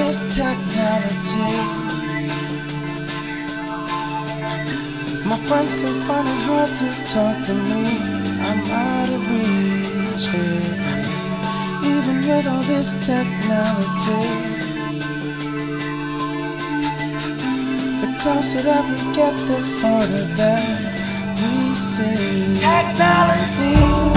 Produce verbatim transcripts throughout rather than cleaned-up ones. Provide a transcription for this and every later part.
this technology, my friends still find it hard to talk to me. I'm out of reach here, even with all this technology. The closer that we get, the farther that we see technology.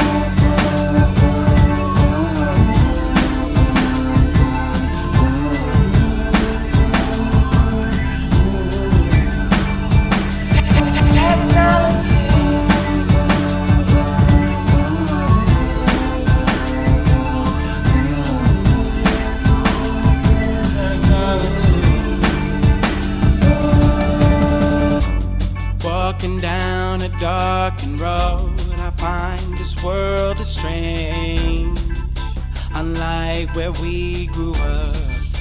Walking down a darkened road, I find this world is strange, unlike where we grew up.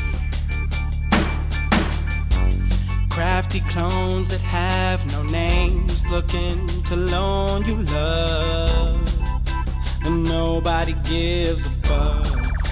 Crafty clones that have no names, looking to loan you love, and nobody gives a fuck.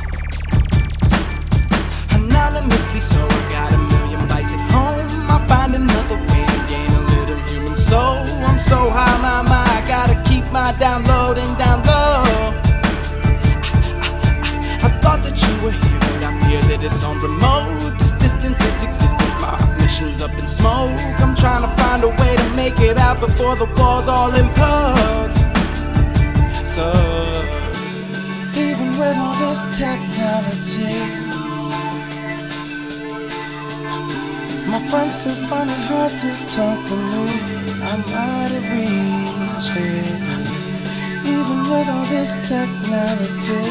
Anonymously, so I got a million bites at home. I find another way to gain a little human soul. I'm so high, my mind, gotta keep my downloading down low. I, I, I, I thought that you were here, but I fear that it's on remote. This distance is existing, my mission's up in smoke. I'm trying to find a way to make it out before the walls all implode. So, even with all this technology, my friends still find it hard to talk to me. I'm out of reach here, even with all this technology.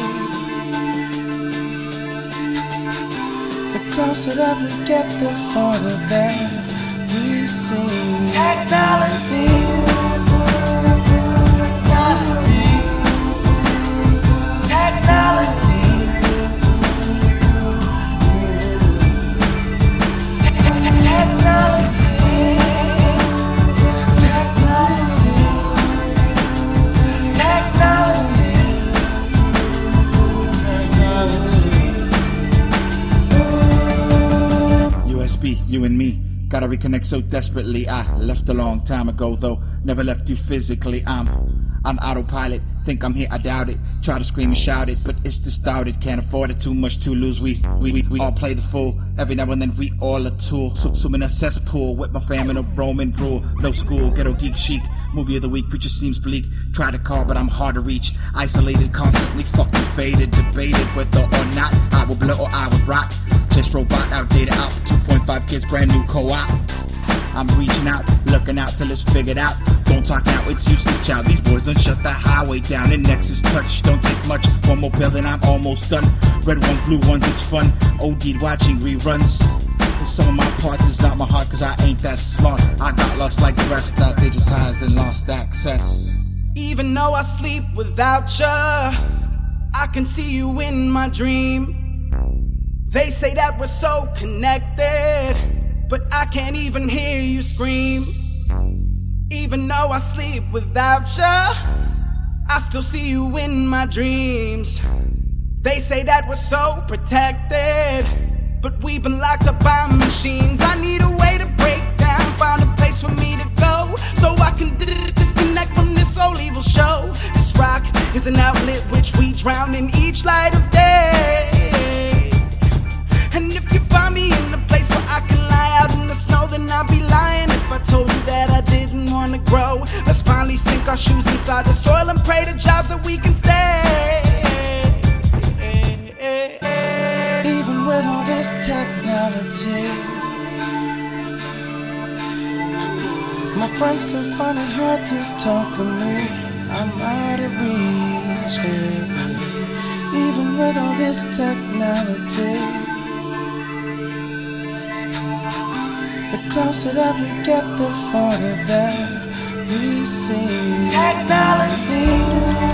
The closer that we get, the farther that we see technology. You and me, gotta reconnect so desperately. I left a long time ago, though never left you physically. I'm on autopilot, think I'm here, I doubt it. Try to scream and shout it, but it's distorted. Can't afford it, too much to lose. We, we, we, we all play the fool. Every now and then we all a tool. So, so in a cesspool, with my fam in a Roman rule. No school, ghetto geek chic. Movie of the week, future seems bleak. Try to call, but I'm hard to reach. Isolated, constantly fucking faded. Debated whether or not I would blow or I would rock. Just robot, outdated out. two point five kids, brand new co-op. I'm reaching out, looking out till it's figured out. Don't talk now, it's useless, child. These boys don't shut the highway down. And Nexus touch, don't take much. One more pill and I'm almost done. Red ones, blue ones, it's fun. O D'd watching reruns. And some of my parts is not my heart, cause I ain't that smart. I got lost like the rest, got digitized and lost access. Even though I sleep without ya, I can see you in my dream. They say that we're so connected, but I can't even hear you scream. Even though I sleep without ya, I still see you in my dreams. They say that we're so protected, but we've been locked up by machines. I need a way to break down, find a place for me to go, so I can d- disconnect from this old evil show. This rock is an outlet which we drown in each light of day. And if you find me in a place where I can lie out in the snow, then I'd be lying if I told you that I didn't want to grow. Let's finally sink our shoes inside the soil and pray to jobs that we can stay. Even with all this technology, my friends still find it hard to talk to me. I'm out of reach here, even with all this technology. The closer that we get, the farther that we see technology.